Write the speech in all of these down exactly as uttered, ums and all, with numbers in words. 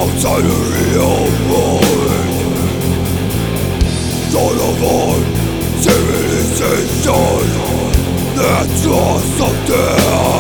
outside the real world. Don't avoid civilization that's lost up there.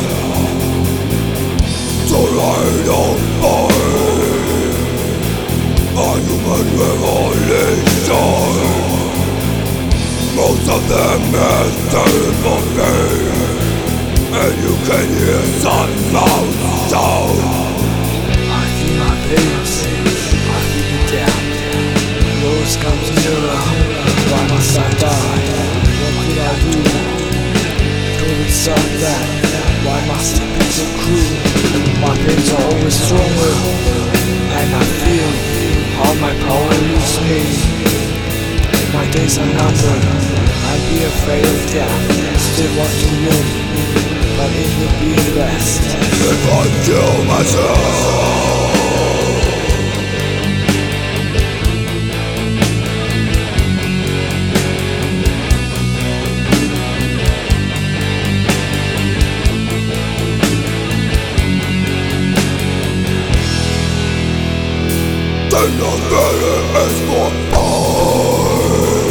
To light on fire a human revolution. Most of them are terrible pain, and you can hear sun clouds down. I feel my pains, I feel the death. Rose comes nearer, why must I die? What could I do to deserve that? Why must it be so cruel? My pains are always stronger, and I feel how my power leaves me. My days are numbered, I'd be afraid of death. Still want to live, but it would be best if I kill myself. Then the better is for pain.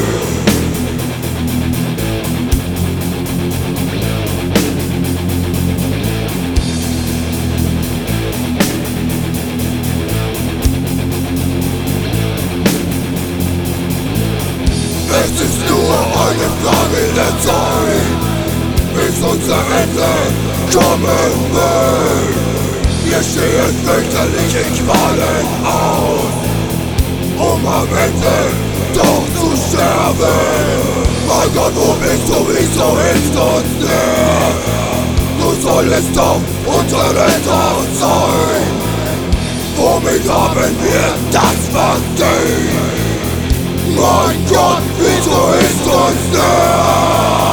Es ist nur eine Frage der Zeit, bis unser Ende kommen wird. Wir stehen fürchterliche Qualen aus, um am Ende doch zu sterben. Mein Gott, wo bist du, wieso hilfst uns nicht? Du solltest doch unser Retter sein. Womit haben wir das verdient? Mein Gott, wieso hilfst uns nicht?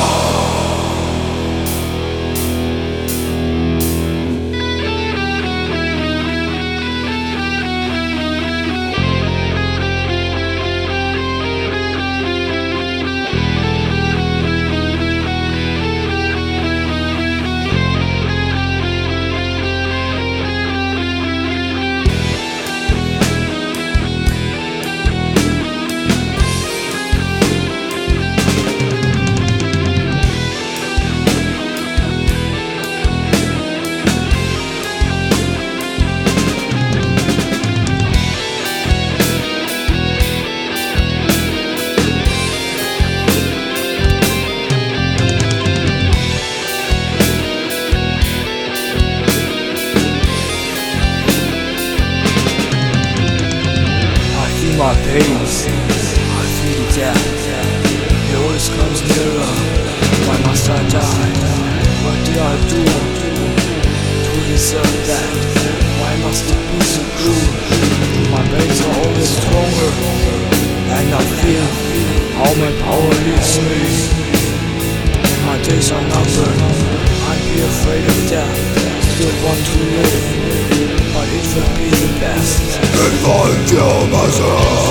My pains, I feel death. It always comes nearer. Why must I die? What did I do to deserve that? Why must it be so cruel? My pains are always stronger, and I feel how my power leaves me. My days are numbered. I'd be afraid of death. Still want to live, but it would be the best if I kill myself.